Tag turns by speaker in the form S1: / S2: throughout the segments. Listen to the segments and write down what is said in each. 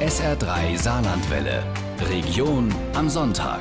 S1: SR3 Saarlandwelle. Region am Sonntag.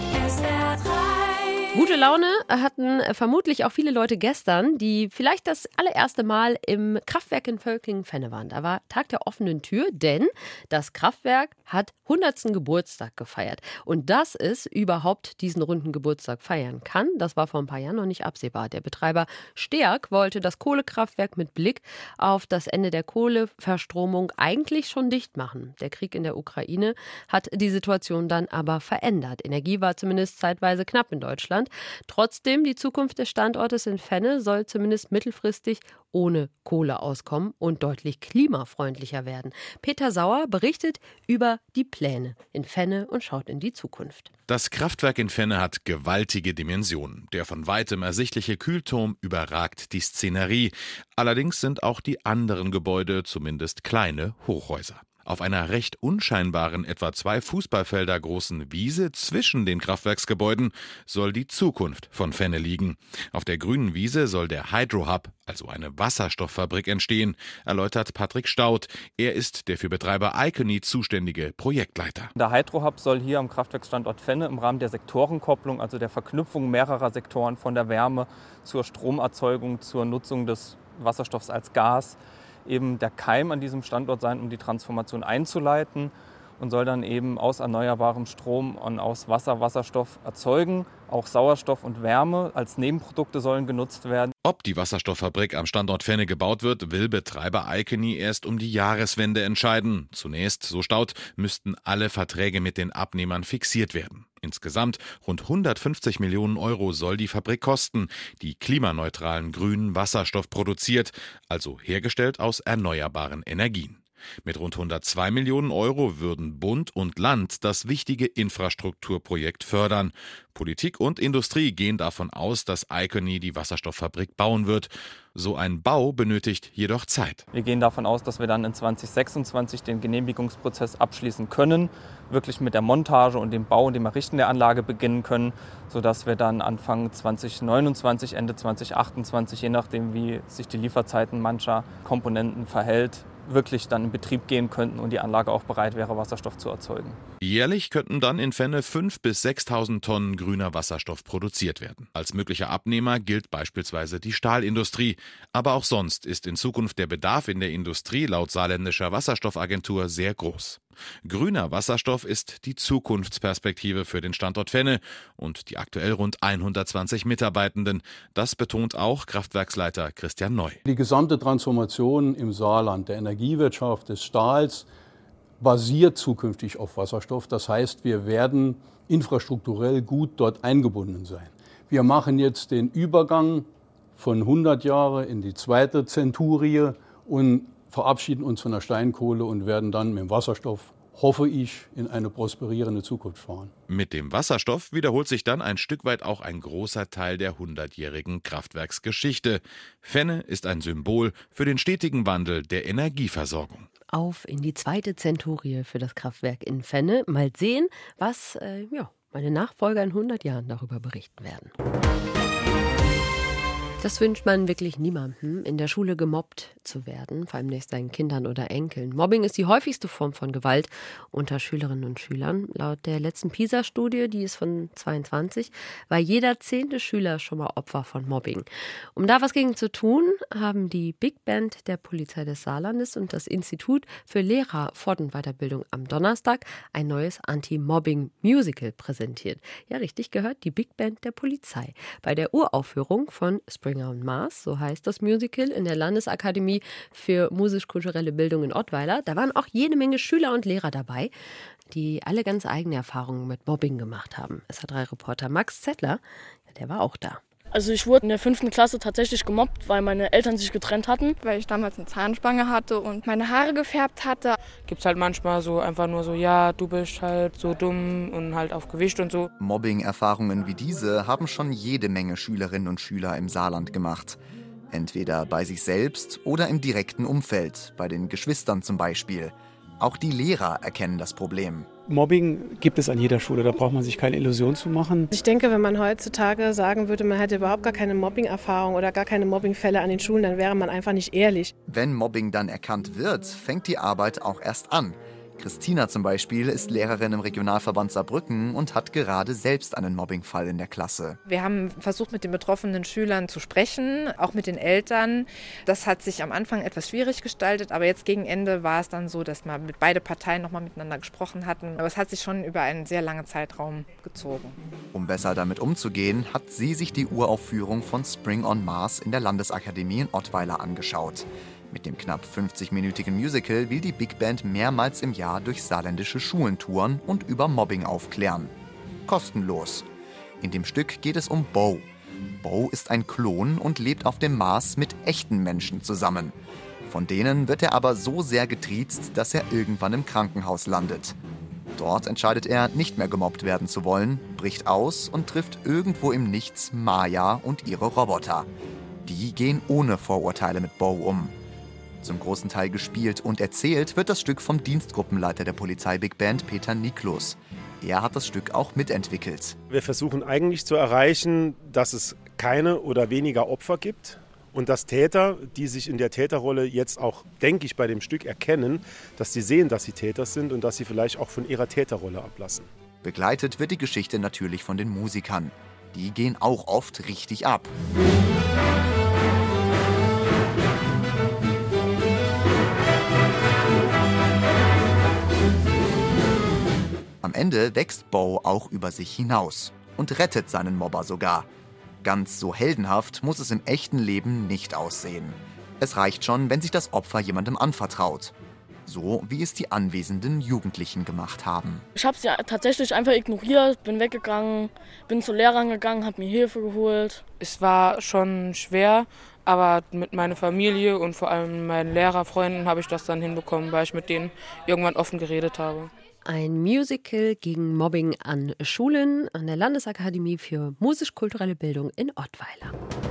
S2: Gute Laune hatten vermutlich auch viele Leute gestern, die vielleicht das allererste Mal im Kraftwerk in Völklingen-Fenne waren. Da war Tag der offenen Tür, denn das Kraftwerk hat 100. Geburtstag gefeiert. Und dass es überhaupt diesen runden Geburtstag feiern kann, das war vor ein paar Jahren noch nicht absehbar. Der Betreiber Steag wollte das Kohlekraftwerk mit Blick auf das Ende der Kohleverstromung eigentlich schon dicht machen. Der Krieg in der Ukraine hat die Situation dann aber verändert. Energie war zumindest zeitweise knapp in Deutschland. Trotzdem, die Zukunft des Standortes in Fenne soll zumindest mittelfristig ohne Kohle auskommen und deutlich klimafreundlicher werden. Peter Sauer berichtet über die Pläne in Fenne und schaut in die Zukunft.
S3: Das Kraftwerk in Fenne hat gewaltige Dimensionen. Der von weitem ersichtliche Kühlturm überragt die Szenerie. Allerdings sind auch die anderen Gebäude zumindest kleine Hochhäuser. Auf einer recht unscheinbaren, etwa 2 Fußballfelder großen Wiese zwischen den Kraftwerksgebäuden soll die Zukunft von Fenne liegen. Auf der grünen Wiese soll der Hydro-Hub, also eine Wasserstofffabrik, entstehen, erläutert Patrick Staudt. Er ist der für Betreiber Icony zuständige Projektleiter.
S4: Der Hydro-Hub soll hier am Kraftwerksstandort Fenne im Rahmen der Sektorenkopplung, also der Verknüpfung mehrerer Sektoren von der Wärme zur Stromerzeugung, zur Nutzung des Wasserstoffs als Gas, eben der Keim an diesem Standort sein, um die Transformation einzuleiten und soll dann eben aus erneuerbarem Strom und aus Wasser Wasserstoff erzeugen. Auch Sauerstoff und Wärme als Nebenprodukte sollen genutzt werden.
S3: Ob die Wasserstofffabrik am Standort Fenne gebaut wird, will Betreiber Icony erst um die Jahreswende entscheiden. Zunächst, so Staudt, müssten alle Verträge mit den Abnehmern fixiert werden. Insgesamt rund 150 Millionen Euro soll die Fabrik kosten, die klimaneutralen grünen Wasserstoff produziert, also hergestellt aus erneuerbaren Energien. Mit rund 102 Millionen Euro würden Bund und Land das wichtige Infrastrukturprojekt fördern. Politik und Industrie gehen davon aus, dass Icony die Wasserstofffabrik bauen wird. So ein Bau benötigt jedoch Zeit.
S4: Wir gehen davon aus, dass wir dann in 2026 den Genehmigungsprozess abschließen können, wirklich mit der Montage und dem Bau und dem Errichten der Anlage beginnen können, sodass wir dann Anfang 2029, Ende 2028, je nachdem wie sich die Lieferzeiten mancher Komponenten verhält, wirklich dann in Betrieb gehen könnten und die Anlage auch bereit wäre, Wasserstoff zu erzeugen.
S3: Jährlich könnten dann in Fenne 5.000 bis 6.000 Tonnen grüner Wasserstoff produziert werden. Als möglicher Abnehmer gilt beispielsweise die Stahlindustrie. Aber auch sonst ist in Zukunft der Bedarf in der Industrie laut saarländischer Wasserstoffagentur sehr groß. Grüner Wasserstoff ist die Zukunftsperspektive für den Standort Fenne und die aktuell rund 120 Mitarbeitenden. Das betont auch Kraftwerksleiter Christian Neu.
S5: Die gesamte Transformation im Saarland der Energiewirtschaft des Stahls basiert zukünftig auf Wasserstoff. Das heißt, wir werden infrastrukturell gut dort eingebunden sein. Wir machen jetzt den Übergang von 100 Jahre in die zweite Zenturie und verabschieden uns von der Steinkohle und werden dann mit dem Wasserstoff, hoffe ich, in eine prosperierende Zukunft fahren.
S3: Mit dem Wasserstoff wiederholt sich dann ein Stück weit auch ein großer Teil der 100-jährigen Kraftwerksgeschichte. Fenne ist ein Symbol für den stetigen Wandel der Energieversorgung.
S2: Auf in die zweite Zenturie für das Kraftwerk in Fenne. Mal sehen, was meine Nachfolger in 100 Jahren darüber berichten werden. Das wünscht man wirklich niemandem, in der Schule gemobbt zu werden, vor allem nicht seinen Kindern oder Enkeln. Mobbing ist die häufigste Form von Gewalt unter Schülerinnen und Schülern. Laut der letzten PISA-Studie, die ist von 22, war jeder 10. Schüler schon mal Opfer von Mobbing. Um da was gegen zu tun, haben die Big Band der Polizei des Saarlandes und das Institut für Lehrer-Fort- und Weiterbildung am Donnerstag ein neues Anti-Mobbing-Musical präsentiert. Ja, richtig gehört, die Big Band der Polizei. Bei der Uraufführung von Springer und Mars, so heißt das Musical, in der Landesakademie für musisch-kulturelle Bildung in Ottweiler. Da waren auch jede Menge Schüler und Lehrer dabei, die alle ganz eigene Erfahrungen mit Mobbing gemacht haben. SR3-Reporter Max Zettler, der war auch da.
S6: Also ich wurde in der 5. Klasse tatsächlich gemobbt, weil meine Eltern sich getrennt hatten.
S7: Weil ich damals eine Zahnspange hatte und meine Haare gefärbt hatte.
S8: Gibt's halt manchmal so einfach nur so, ja, du bist halt so dumm und halt auf Gewicht und so.
S9: Mobbing-Erfahrungen wie diese haben schon jede Menge Schülerinnen und Schüler im Saarland gemacht. Entweder bei sich selbst oder im direkten Umfeld, bei den Geschwistern zum Beispiel. Auch die Lehrer erkennen das Problem.
S10: Mobbing gibt es an jeder Schule, da braucht man sich keine Illusion zu machen.
S11: Ich denke, wenn man heutzutage sagen würde, man hätte überhaupt gar keine Mobbing-Erfahrung oder gar keine Mobbingfälle an den Schulen, dann wäre man einfach nicht ehrlich.
S9: Wenn Mobbing dann erkannt wird, fängt die Arbeit auch erst an. Christina zum Beispiel ist Lehrerin im Regionalverband Saarbrücken und hat gerade selbst einen Mobbingfall in der Klasse.
S12: Wir haben versucht, mit den betroffenen Schülern zu sprechen, auch mit den Eltern. Das hat sich am Anfang etwas schwierig gestaltet, aber jetzt gegen Ende war es dann so, dass wir mit beide Parteien nochmal miteinander gesprochen hatten. Aber es hat sich schon über einen sehr langen Zeitraum gezogen.
S9: Um besser damit umzugehen, hat sie sich die Uraufführung von Spring on Mars in der Landesakademie in Ottweiler angeschaut. Mit dem knapp 50-minütigen Musical will die Big Band mehrmals im Jahr durch saarländische Schulen touren und über Mobbing aufklären. Kostenlos. In dem Stück geht es um Bo. Bo ist ein Klon und lebt auf dem Mars mit echten Menschen zusammen. Von denen wird er aber so sehr getriezt, dass er irgendwann im Krankenhaus landet. Dort entscheidet er, nicht mehr gemobbt werden zu wollen, bricht aus und trifft irgendwo im Nichts Maya und ihre Roboter. Die gehen ohne Vorurteile mit Bo um. Zum großen Teil gespielt und erzählt wird das Stück vom Dienstgruppenleiter der Polizei-Big Band, Peter Niklus. Er hat das Stück auch mitentwickelt.
S13: Wir versuchen eigentlich zu erreichen, dass es keine oder weniger Opfer gibt und dass Täter, die sich in der Täterrolle jetzt auch, denke ich, bei dem Stück erkennen, dass sie sehen, dass sie Täter sind und dass sie vielleicht auch von ihrer Täterrolle ablassen.
S9: Begleitet wird die Geschichte natürlich von den Musikern. Die gehen auch oft richtig ab. Am Ende wächst Bo auch über sich hinaus und rettet seinen Mobber sogar. Ganz so heldenhaft muss es im echten Leben nicht aussehen. Es reicht schon, wenn sich das Opfer jemandem anvertraut. So wie es die anwesenden Jugendlichen gemacht haben.
S6: Ich habe sie tatsächlich einfach ignoriert, bin weggegangen, bin zu Lehrern gegangen, habe mir Hilfe geholt.
S8: Es war schon schwer, aber mit meiner Familie und vor allem meinen Lehrerfreunden habe ich das dann hinbekommen, weil ich mit denen irgendwann offen geredet habe.
S2: Ein Musical gegen Mobbing an Schulen an der Landesakademie für musisch-kulturelle Bildung in Ottweiler.